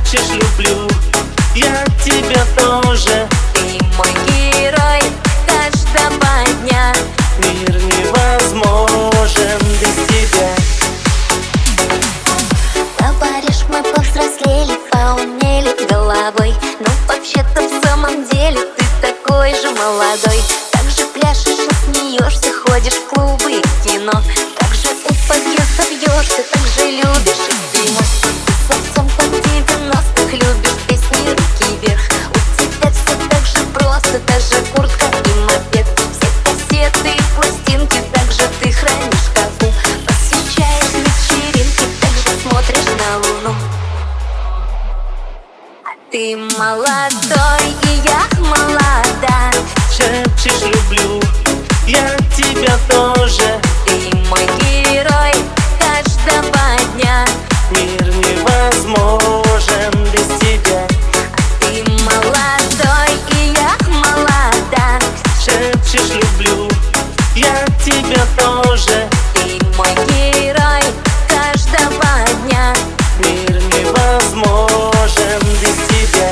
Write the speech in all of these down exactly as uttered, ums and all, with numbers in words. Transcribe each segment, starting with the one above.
шепчешь люблю, я тебя тоже. Ты мой герой каждого дня. Мир невозможен без тебя. Говоришь, мы повзрослели, поумнели головой, но вообще-то в самом деле ты такой же молодой. Так же пляшешь и смеешься, ходишь в клубы и кино, так же у подъезда вьешься, так же любишь эскимо. Ты совсем как в девяностых, любишь песни руки вверх. У тебя все так же просто, та же куртка и мопед. Все кассеты и пластинки также ты хранишь в шкафу. Посещаешь вечеринки, также смотришь на луну. А ты молодой, и я молода. Шепчешь люблю, я тебя тоже. Ты мой герой каждого дня. Мир невозможен без тебя. Ты молодой, и я молода. Шепчешь люблю, я тебя тоже. Ты мой герой каждого дня. Мир невозможен без тебя.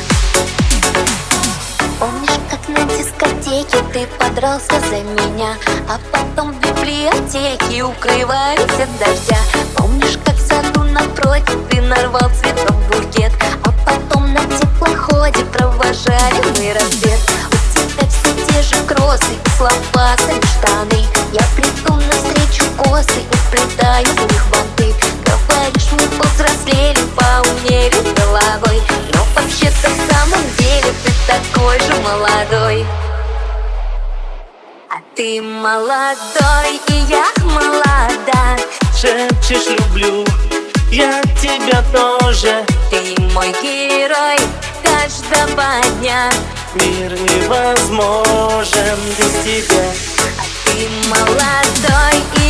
Помнишь, как на дискотеке ты подрался за меня, а потом в библиотеке укрывались от дождя? Помнишь, как в саду напротив ты нарвал цветов букет, а потом на теплоходе провожали мы рассвет? У тебя все те же кроссы, с лопасами штаны. Я плету навстречу косы и вплетаю в них банты. Говоришь, мы повзрослели, поумнели головой, но вообще-то в самом деле ты такой же молодой. А ты молодой, и я молода. Шепчешь люблю, я тебя тоже. Ты мой герой каждого дня. Мир невозможен без тебя. А ты молодой, и